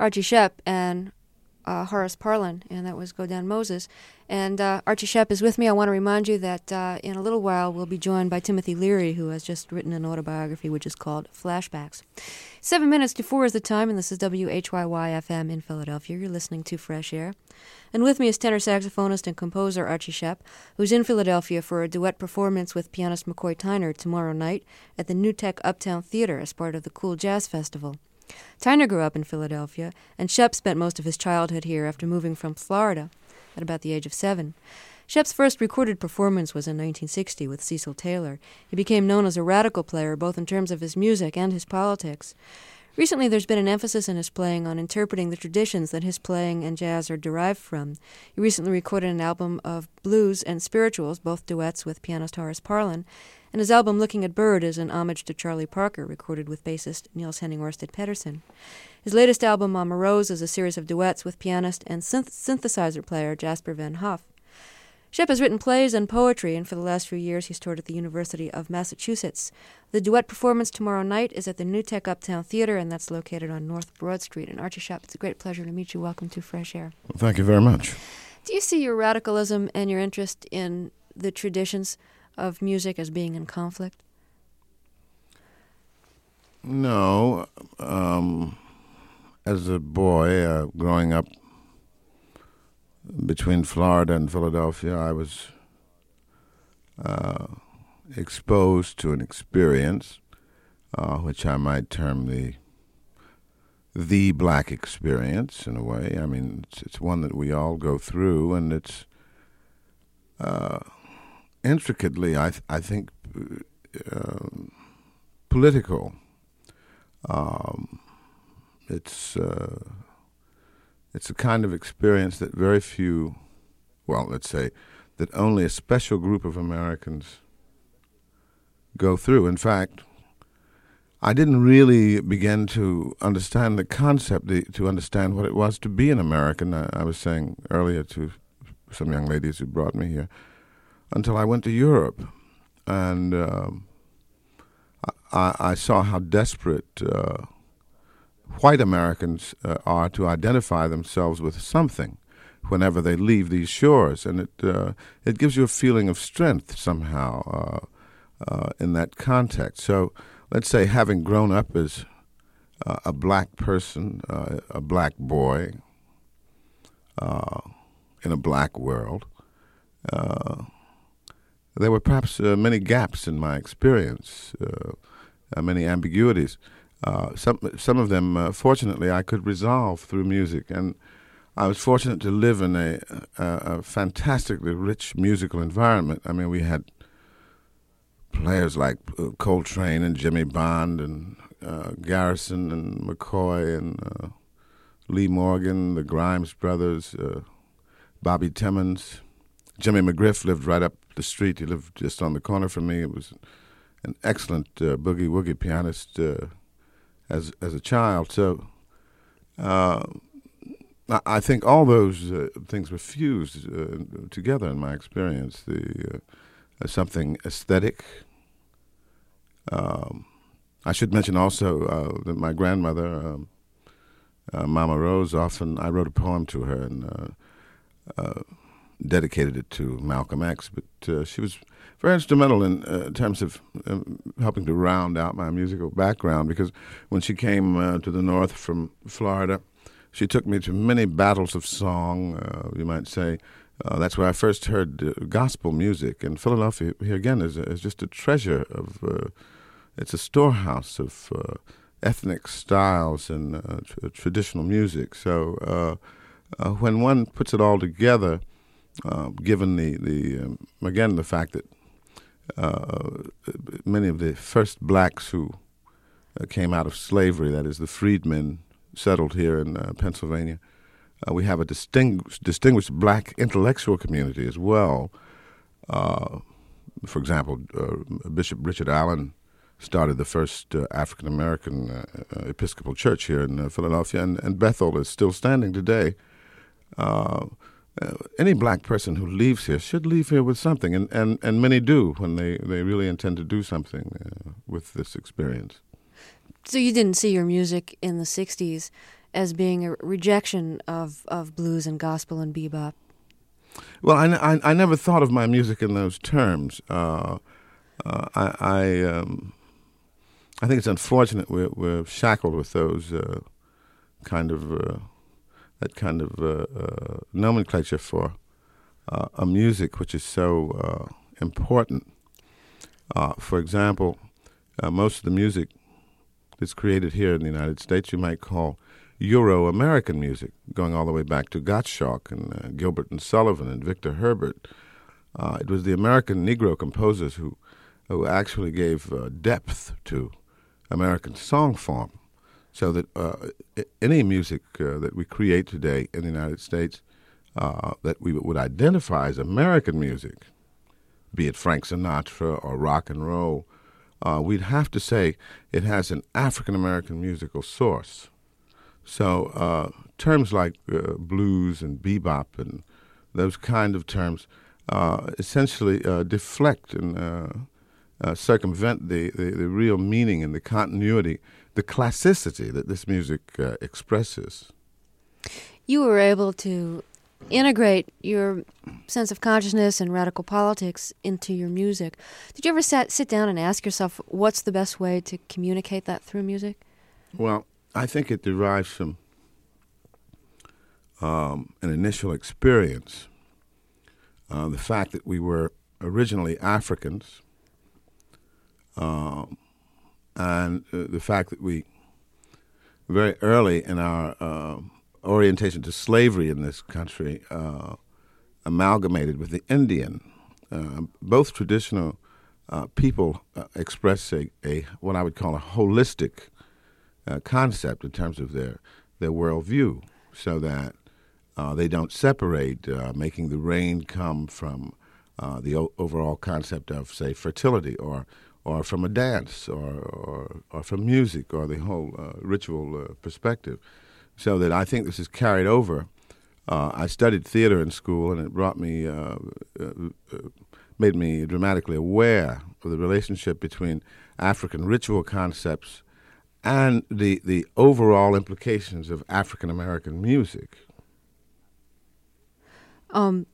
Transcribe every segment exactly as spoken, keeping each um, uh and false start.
Archie Shepp and uh, Horace Parlan, and that was Go Down Moses. And uh, Archie Shepp is with me. I want to remind you that uh, in a little while we'll be joined by Timothy Leary, who has just written an autobiography which is called Flashbacks. Seven minutes to four is the time, and this is W H Y Y F M in Philadelphia. You're listening to Fresh Air. And with me is tenor saxophonist and composer Archie Shepp, who's in Philadelphia for a duet performance with pianist McCoy Tyner tomorrow night at the New Tech Uptown Theater as part of the Cool Jazz Festival. Tyner grew up in Philadelphia, and Shepp spent most of his childhood here after moving from Florida at about the age of seven. Shepp's first recorded performance was in nineteen sixty with Cecil Taylor. He became known as a radical player, both in terms of his music and his politics. Recently, there's been an emphasis in his playing on interpreting the traditions that his playing and jazz are derived from. He recently recorded an album of blues and spirituals, both duets with pianist Horace Parlan, and his album Looking at Bird is an homage to Charlie Parker, recorded with bassist Niels Henning Orsted Pedersen. His latest album, Mama Rose, is a series of duets with pianist and synth- synthesizer player Jasper Van Hoff. Shepp has written plays and poetry, and for the last few years he's toured at the University of Massachusetts. The duet performance tomorrow night is at the New Tech Uptown Theater, and that's located on North Broad Street. And Archie Shepp, it's a great pleasure to meet you. Welcome to Fresh Air. Well, thank you very much. Do you see your radicalism and your interest in the traditions of music as being in conflict? No. Um, as a boy, uh, growing up between Florida and Philadelphia, I was uh, exposed to an experience uh, which I might term the the black experience in a way. I mean, it's, it's one that we all go through, and it's uh, intricately, I th- I think, uh, political. Um, it's uh, It's a kind of experience that very few, well, let's say, that only a special group of Americans go through. In fact, I didn't really begin to understand the concept, the, to understand what it was to be an American. I, I was saying earlier to some young ladies who brought me here, until I went to Europe. And um, I, I saw how desperate uh, white Americans uh, are to identify themselves with something whenever they leave these shores, and it uh, it gives you a feeling of strength somehow uh, uh, in that context. So, let's say having grown up as uh, a black person, uh, a black boy uh, in a black world, uh, there were perhaps uh, many gaps in my experience, uh, uh, many ambiguities. Uh, some some of them, uh, fortunately, I could resolve through music, and I was fortunate to live in a, a, a fantastically rich musical environment. I mean, we had players like uh, Coltrane and Jimmy Bond and uh, Garrison and McCoy and uh, Lee Morgan, the Grimes brothers, uh, Bobby Timmons. Jimmy McGriff lived right up the street. He lived just on the corner from me. It was an excellent uh, boogie-woogie pianist uh, as as a child. So uh, I think all those uh, things were fused uh, together in my experience. The uh, something aesthetic. Um, I should mention also uh, that my grandmother, um, uh, Mama Rose, often I wrote a poem to her and uh, uh, dedicated it to Malcolm X. But uh, she was very instrumental in uh, terms of um, helping to round out my musical background, because when she came uh, to the north from Florida, she took me to many battles of song, uh, you might say. Uh, that's where I first heard uh, gospel music. And Philadelphia, here again, is, is just a treasure of, uh, it's a storehouse of uh, ethnic styles and uh, tr- traditional music. So uh, uh, when one puts it all together, uh, given the, the um, again, the fact that uh, many of the first blacks who uh, came out of slavery, that is the freedmen, settled here in uh, Pennsylvania. Uh, we have a distinguished, distinguished black intellectual community as well. Uh, for example, uh, Bishop Richard Allen started the first uh, African-American uh, uh, Episcopal church here in uh, Philadelphia, and, and Bethel is still standing today. Uh, uh, any black person who leaves here should leave here with something, and, and, and many do when they, they really intend to do something uh, with this experience. So you didn't see your music in the sixties as being a rejection of, of blues and gospel and bebop? Well, I, I, I never thought of my music in those terms. Uh, uh, I I, um, I think it's unfortunate we're, we're shackled with those uh, kind of uh, that kind of uh, uh, nomenclature for uh, a music which is so uh, important. Uh, for example, uh, most of the music that's created here in the United States you might call Euro-American music, going all the way back to Gottschalk and uh, Gilbert and Sullivan and Victor Herbert. Uh, it was the American Negro composers who who actually gave uh, depth to American song form, so that uh, any music uh, that we create today in the United States uh, that we would identify as American music, be it Frank Sinatra or rock and roll, uh, we'd have to say it has an African-American musical source. So uh, terms like uh, blues and bebop and those kind of terms uh, essentially uh, deflect and uh, uh, circumvent the, the, the real meaning and the continuity, the classicity that this music uh, expresses. You were able to integrate your sense of consciousness and radical politics into your music. Did you ever sat, sit down and ask yourself what's the best way to communicate that through music? Well, I think it derives from um, an initial experience. Uh, the fact that we were originally Africans, um, and uh, the fact that we, very early in our uh, orientation to slavery in this country, uh, amalgamated with the Indian. Uh, both traditional uh, people uh, express a, a what I would call a holistic Uh, concept in terms of their their worldview, so that uh, they don't separate, uh, making the rain come from uh, the o- overall concept of, say, fertility, or or from a dance, or or, or from music, or the whole uh, ritual uh, perspective. So that I think this is carried over. Uh, I studied theater in school, and it brought me, uh, uh, uh, made me dramatically aware of the relationship between African ritual concepts and the the overall implications of African American music. Um,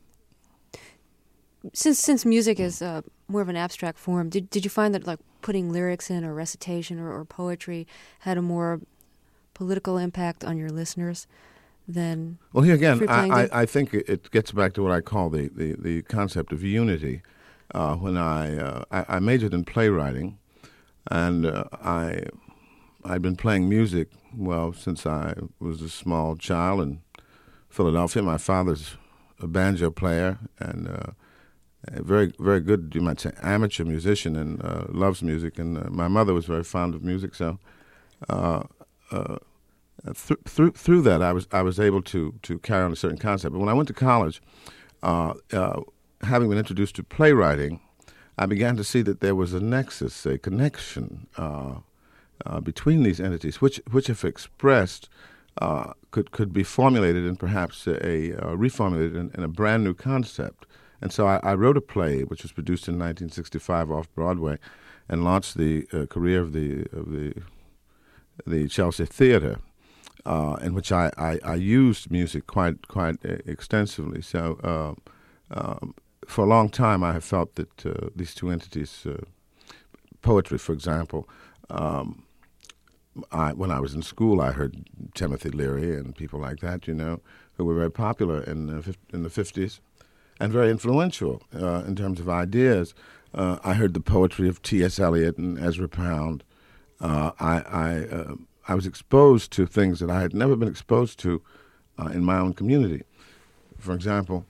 since since music is uh, more of an abstract form, did did you find that like putting lyrics in, or recitation, or, or poetry had a more political impact on your listeners than well, here again, free playing I, did? I, I think it gets back to what I call the the, the concept of unity. Uh, when I, uh, I I majored in playwriting, and uh, I. I'd been playing music, well, since I was a small child in Philadelphia. My father's a banjo player and uh, a very, very good, you might say, amateur musician, and uh, loves music. And uh, my mother was very fond of music, so uh, uh, th- through through that, I was I was able to to carry on a certain concept. But when I went to college, uh, uh, having been introduced to playwriting, I began to see that there was a nexus, a connection Uh, Uh, between these entities, which, which if expressed, uh, could could be formulated and perhaps a, a uh, reformulated in, in a brand new concept. And so I, I wrote a play which was produced in nineteen sixty-five off Broadway, and launched the uh, career of the of the the Chelsea Theater, uh, in which I, I, I used music quite quite extensively. So uh, um, for a long time, I have felt that uh, these two entities, uh, poetry, for example. Um, I, when I was in school, I heard Timothy Leary and people like that, you know, who were very popular in the, in the fifties and very influential uh, in terms of ideas. Uh, I heard the poetry of T S Eliot and Ezra Pound. Uh, I I, uh, I was exposed to things that I had never been exposed to uh, in my own community. For example,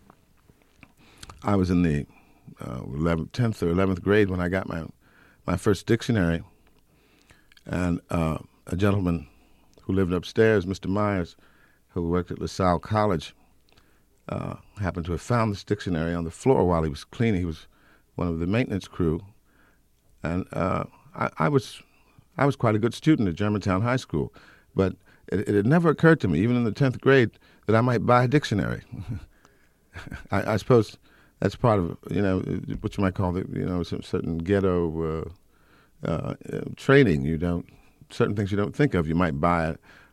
I was in the uh, eleventh, tenth or eleventh grade when I got my my first dictionary. And uh, a gentleman who lived upstairs, Mister Myers, who worked at LaSalle College, uh, happened to have found this dictionary on the floor while he was cleaning. He was one of the maintenance crew, and uh, I, I was I was quite a good student at Germantown High School, but it, it had never occurred to me, even in the tenth grade, that I might buy a dictionary. I, I suppose that's part of, you know, what you might call the, you know, some certain ghetto Uh, Uh, uh, training. You don't certain things you don't think of. You might buy a,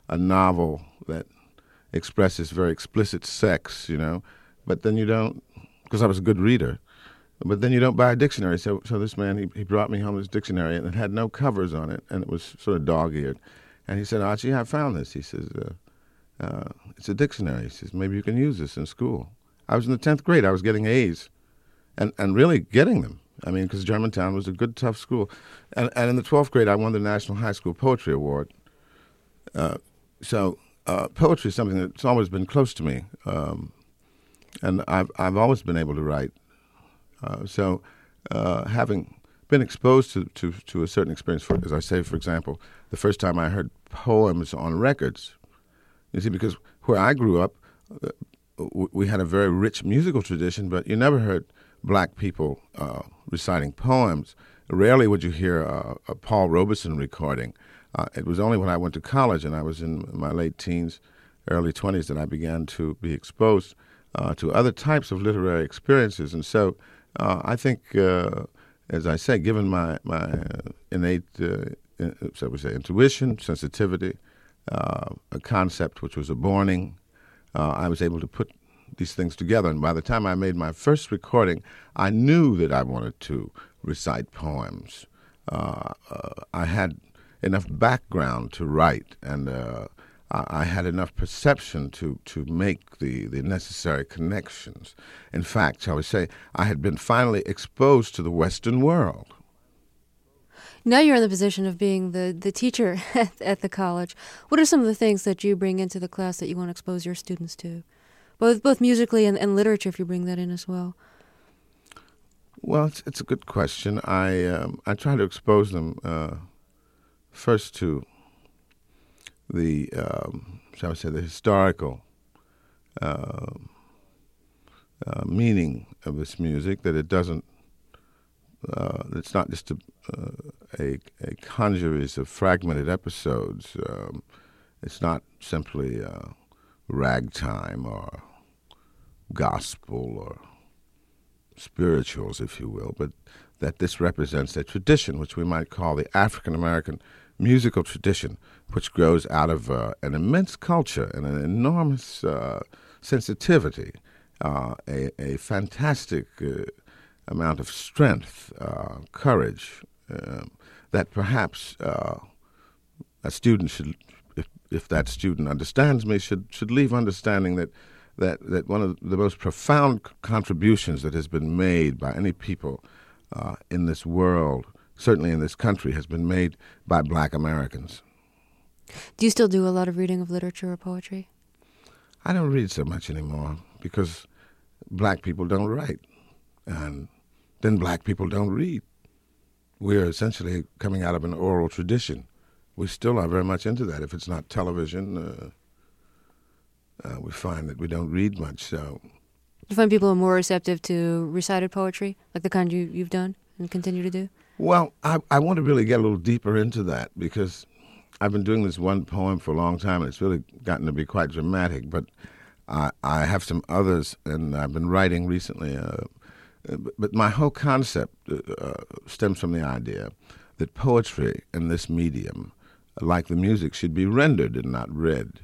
a novel that expresses very explicit sex, you know, but then you don't, because I was a good reader, but then you don't buy a dictionary. So so this man, he, he brought me home this dictionary, and it had no covers on it, and it was sort of dog-eared. And he said, Archie, I found this. He says, uh, uh, it's a dictionary. He says, maybe you can use this in school. I was in the tenth grade. I was getting A's and, and really getting them. I mean, because Germantown was a good, tough school. And, and in the twelfth grade, I won the National High School Poetry Award. Uh, so uh, poetry is something that's always been close to me. Um, and I've, I've always been able to write. Uh, so uh, having been exposed to, to, to a certain experience, for, as I say, for example, the first time I heard poems on records, you see, because where I grew up, uh, w- we had a very rich musical tradition, but you never heard black people uh, reciting poems. Rarely would you hear uh, a Paul Robeson recording. Uh, it was only when I went to college and I was in my late teens, early twenties, that I began to be exposed uh, to other types of literary experiences. And so uh, I think, uh, as I say, given my, my innate, uh, in, so we say, intuition, sensitivity, uh, a concept which was a borning, uh, I was able to put these things together. And by the time I made my first recording, I knew that I wanted to recite poems. Uh, uh, I had enough background to write, and uh, I, I had enough perception to, to make the, the necessary connections. In fact, shall we say, I had been finally exposed to the Western world. Now you're in the position of being the, the teacher at, at the college. What are some of the things that you bring into the class that you want to expose your students to? Both both musically and, and literature, if you bring that in as well. Well, it's, it's a good question. I um, I try to expose them uh, first to the, um, shall I say, the historical uh, uh, meaning of this music, that it doesn't, uh, it's not just a, uh, a, a congeries of fragmented episodes. Um, it's not simply uh, ragtime or gospel or spirituals, if you will, but that this represents a tradition which we might call the African American musical tradition, which grows out of uh, an immense culture and an enormous uh, sensitivity, uh, a, a fantastic uh, amount of strength, uh, courage, uh, that perhaps uh, a student should, if, if that student understands me, should should leave understanding that that, that one of the most profound contributions that has been made by any people uh, in this world, certainly in this country, has been made by black Americans. Do you still do a lot of reading of literature or poetry? I don't read so much anymore because black people don't write, and then black people don't read. We're essentially coming out of an oral tradition. We still are very much into that. If it's not television, uh, uh, we find that we don't read much. So, do you find people are more receptive to recited poetry, like the kind you, you've done and continue to do? Well, I, I want to really get a little deeper into that because I've been doing this one poem for a long time, and it's really gotten to be quite dramatic. But I, I have some others, and I've been writing recently. Uh, but my whole concept uh, stems from the idea that poetry in this medium, like the music, should be rendered and not read.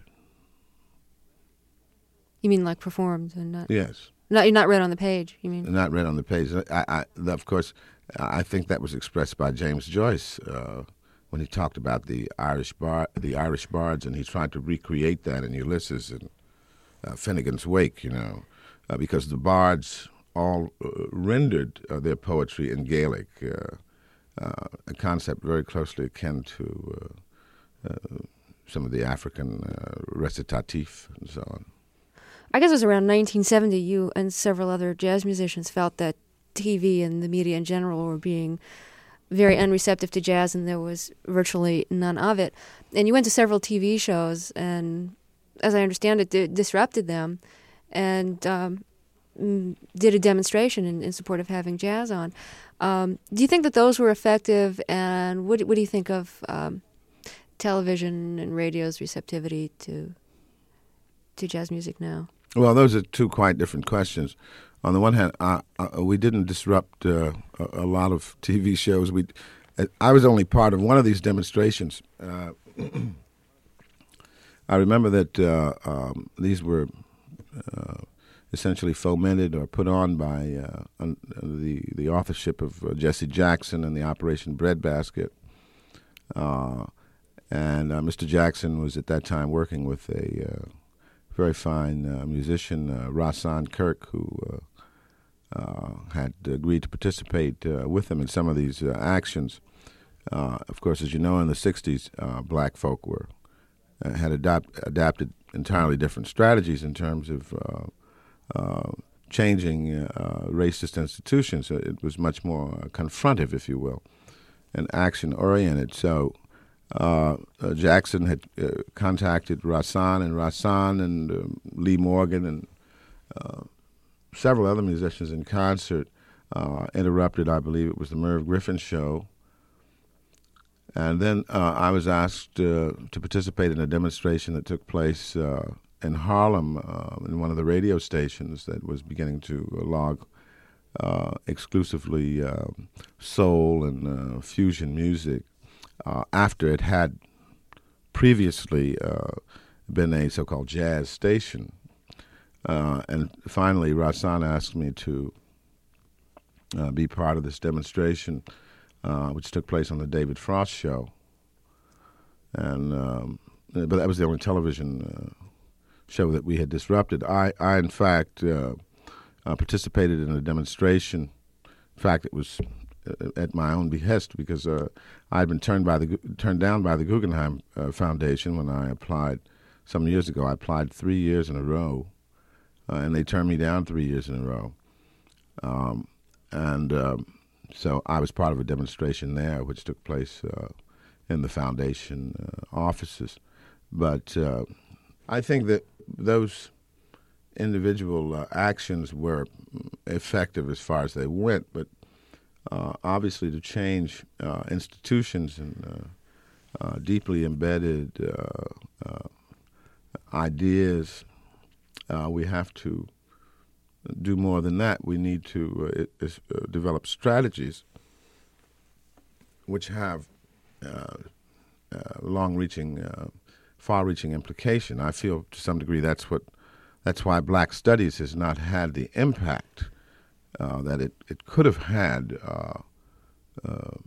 You mean like performed and not? Yes. Not not read on the page. You mean not read on the page? I, I, of course, I think that was expressed by James Joyce uh, when he talked about the Irish bar, the Irish bards, and he tried to recreate that in Ulysses and uh, Finnegan's Wake. You know, uh, because the bards all uh, rendered uh, their poetry in Gaelic, uh, uh, a concept very closely akin to uh, uh, some of the African uh, recitatif and so on. I guess it was around nineteen seventy, you and several other jazz musicians felt that T V and the media in general were being very unreceptive to jazz, and there was virtually none of it. And you went to several T V shows, and as I understand it, d- disrupted them, and um, did a demonstration in, in support of having jazz on. Um, do you think that those were effective, and what, what do you think of um, television and radio's receptivity to to jazz music now? Well, those are two quite different questions. On the one hand, uh, uh, we didn't disrupt uh, a, a lot of T V shows. We, I was only part of one of these demonstrations. Uh, I remember that uh, um, these were uh, essentially fomented or put on by uh, un- the the authorship of uh, Jesse Jackson and the Operation Breadbasket. Uh, and uh, Mister Jackson was at that time working with a uh, very fine uh, musician, uh, Rasan Kirk, who uh, uh, had agreed to participate uh, with him in some of these uh, actions. Uh, of course, as you know, in the sixties, uh, black folk were uh, had adapt, adapted entirely different strategies in terms of uh, uh, changing uh, racist institutions. It was much more confrontive, if you will, and action-oriented. So uh, uh, Jackson had uh, contacted Rasan, and Rasan and uh, Lee Morgan and uh, several other musicians in concert uh, interrupted, I believe it was the Merv Griffin show. And then uh, I was asked uh, to participate in a demonstration that took place uh, in Harlem uh, in one of the radio stations that was beginning to log uh, exclusively uh, soul and uh, fusion music uh, after it had previously uh, been a so-called jazz station. Uh, and finally, Rasan asked me to uh, be part of this demonstration, Uh, which took place on the David Frost show, and um, but that was the only television uh, show that we had disrupted. I, I in fact, uh, uh, participated in a demonstration. In fact, it was uh, at my own behest because uh, I had been turned by the turned down by the Guggenheim uh, Foundation when I applied some years ago. I applied three years in a row, uh, and they turned me down three years in a row, um, and. Um, So I was part of a demonstration there, which took place uh, in the foundation uh, offices. But uh, I think that those individual uh, actions were effective as far as they went. But uh, obviously, to change uh, institutions and uh, uh, deeply embedded uh, uh, ideas, uh, we have to do more than that. We need to uh, it, uh, develop strategies which have uh, uh, long-reaching, uh, far-reaching implication. I feel to some degree that's what that's why Black Studies has not had the impact uh, that it, it could have had, uh, uh,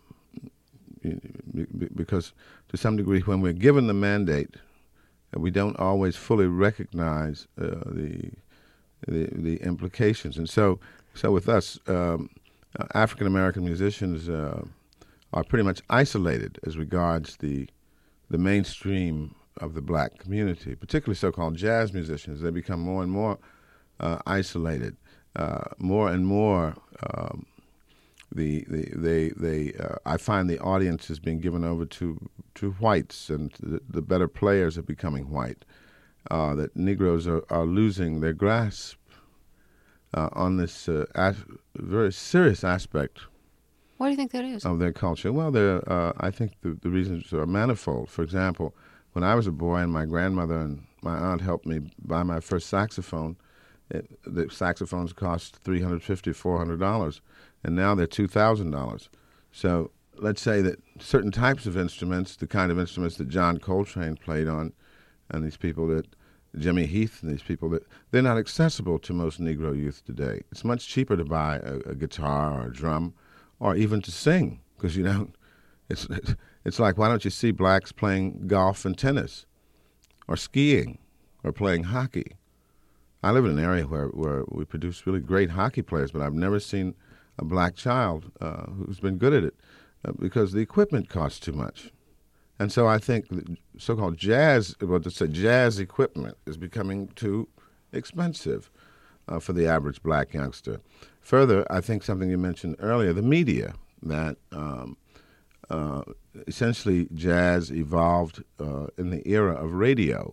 because to some degree when we're given the mandate, we don't always fully recognize uh, the The, the implications. And so so with us, um, uh, African-American musicians uh, are pretty much isolated as regards the the mainstream of the black community, particularly so-called jazz musicians. They become more and more uh, isolated. Uh, more and more, um, the, the they they uh, I find the audience is being given over to, to whites, and the, the better players are becoming white. Uh, that Negroes are, are losing their grasp uh, on this uh, as- very serious aspect. Why do you think that is? Of their culture. Well, there, uh, I think the, the reasons are manifold. For example, when I was a boy and my grandmother and my aunt helped me buy my first saxophone, it, the saxophones cost three hundred fifty dollars, four hundred dollars, and now they're two thousand dollars. So let's say that certain types of instruments, the kind of instruments that John Coltrane played on, and these people that Jimmy Heath and these people, that they're not accessible to most Negro youth today. It's much cheaper to buy a, a guitar or a drum, or even to sing, because you don't. It's it's like, why don't you see blacks playing golf and tennis, or skiing, or playing hockey? I live in an area where where we produce really great hockey players, but I've never seen a black child uh, who's been good at it uh, because the equipment costs too much. And so I think so-called jazz, well, to say jazz equipment is becoming too expensive uh, for the average black youngster. Further, I think something you mentioned earlier, the media, that um, uh, essentially jazz evolved uh, in the era of radio,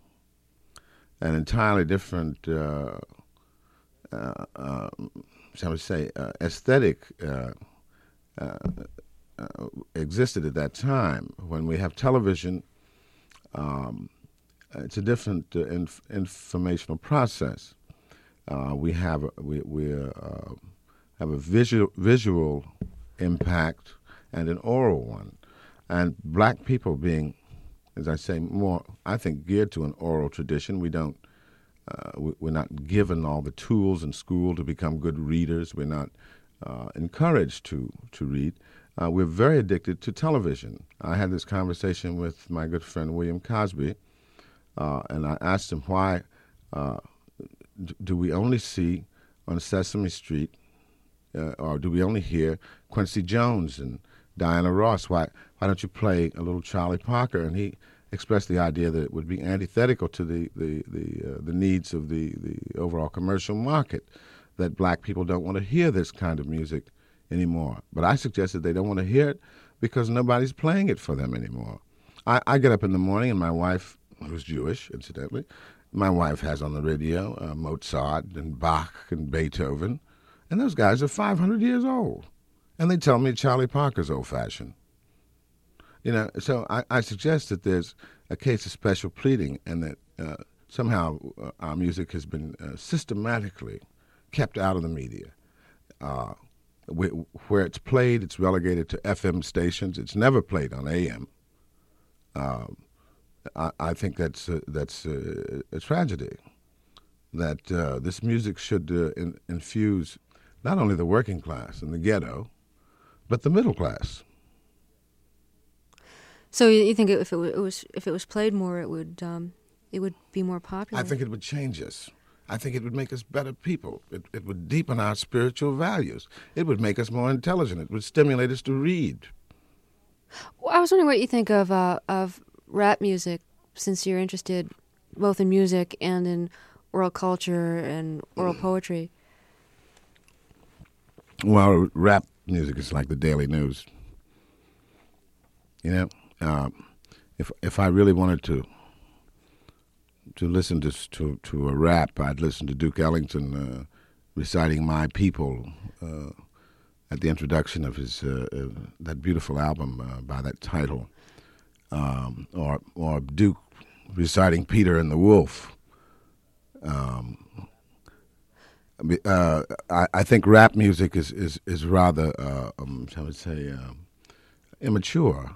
an entirely different, uh, uh, uh, shall we say, uh, aesthetic uh, uh, Uh, existed at that time. When we have television, um, it's a different uh, inf- informational process. Uh, we have a, we we uh, have a visual visual impact and an oral one, and black people being as I say, more, I think, geared to an oral tradition. We don't, uh, we, we're not given all the tools in school to become good readers. We're not uh, encouraged to, to read. Uh, we're very addicted to television. I had this conversation with my good friend William Cosby, uh, and I asked him why uh, d- do we only see on Sesame Street, uh, or do we only hear Quincy Jones and Diana Ross? Why why don't you play a little Charlie Parker? And he expressed the idea that it would be antithetical to the the the, uh, the needs of the, the overall commercial market, that black people don't want to hear this kind of music anymore. But I suggested they don't want to hear it because nobody's playing it for them anymore. I, I get up in the morning and my wife, who's Jewish, incidentally, my wife has on the radio uh, Mozart and Bach and Beethoven, and those guys are five hundred years old. And they tell me Charlie Parker's old-fashioned. You know, so I, I suggest that there's a case of special pleading, and that uh, somehow uh, our music has been uh, systematically kept out of the media. Uh, where, where it's played, it's relegated to F M stations. It's never played on A M. Uh, I, I think that's uh, that's uh, a tragedy. That uh, this music should uh, in, infuse not only the working class and the ghetto, but the middle class. So you think if it was if it was played more, it would um, it would be more popular? I think it would change us. I think it would make us better people. It, it would deepen our spiritual values. It would make us more intelligent. It would stimulate us to read. Well, I was wondering what you think of uh, of rap music, since you're interested both in music and in oral culture and oral poetry. Well, rap music is like the daily news. You know, um, if if I really wanted to to listen to to to a rap, I'd listen to Duke Ellington uh, reciting "My People" uh, at the introduction of his uh, uh, that beautiful album uh, by that title, um, or or Duke reciting "Peter and the Wolf." Um, uh, I, I think rap music is is is rather, uh, um, shall we say, um, immature.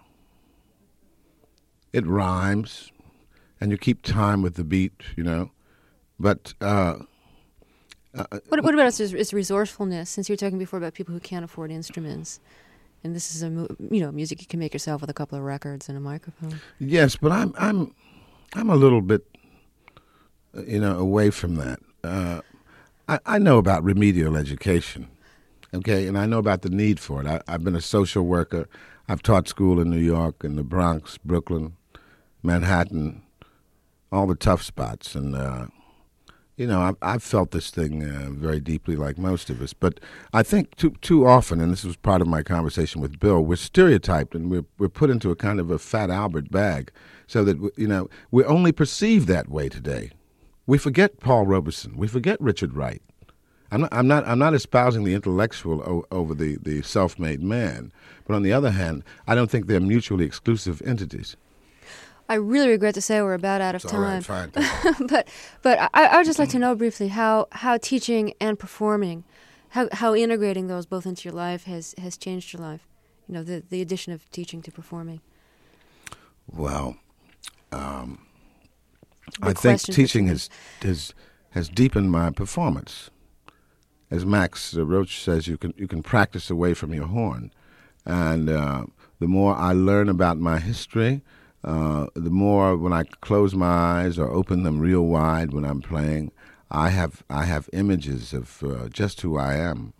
It rhymes, and you keep time with the beat, you know. But uh, uh, what, what about its, its resourcefulness? Since you were talking before about people who can't afford instruments, and this is a you know music you can make yourself with a couple of records and a microphone. Yes, but I'm I'm I'm a little bit, you know, away from that. Uh, I, I know about remedial education, okay, and I know about the need for it. I, I've been a social worker. I've taught school in New York, in the Bronx, Brooklyn, Manhattan, all the tough spots. And, uh, you know, I've, I've felt this thing uh, very deeply like most of us. But I think too too often, and this was part of my conversation with Bill, we're stereotyped and we're, we're put into a kind of a Fat Albert bag so that, you know, we're only perceived that way today. We forget Paul Robeson. We forget Richard Wright. I'm not, I'm not, I'm not espousing the intellectual o- over the, the self-made man. But on the other hand, I don't think they're mutually exclusive entities. I really regret to say we're about out of it's time. All right, fine. but but I, I would just like to know briefly how, how teaching and performing, how how integrating those both into your life has, has changed your life. You know, the, the addition of teaching to performing. Well, um, I think teaching has, has has deepened my performance. As Max Roach says, you can you can practice away from your horn, and uh, the more I learn about my history, uh, the more when I close my eyes or open them real wide when I'm playing, I have I have images of uh, just who I am.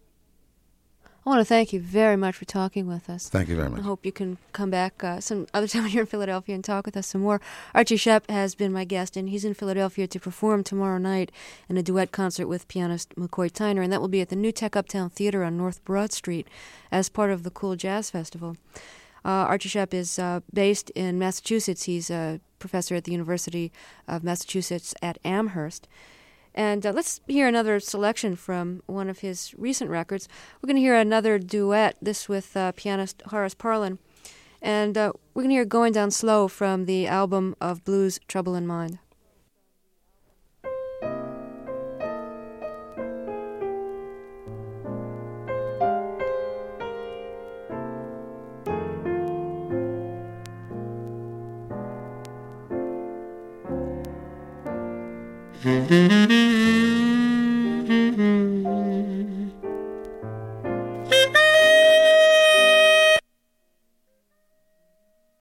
I want to thank you very much for talking with us. Thank you very much. I hope you can come back uh, some other time when you're in Philadelphia and talk with us some more. Archie Shepp has been my guest, and he's in Philadelphia to perform tomorrow night in a duet concert with pianist McCoy Tyner, and that will be at the New Tech Uptown Theater on North Broad Street as part of the Cool Jazz Festival. Uh, Archie Shepp is uh, based in Massachusetts. He's a professor at the University of Massachusetts at Amherst. And uh, let's hear another selection from one of his recent records. We're going to hear another duet, this with uh, pianist Horace Parlan. And uh, we're going to hear Going Down Slow from the album of blues, Trouble in Mind. Thank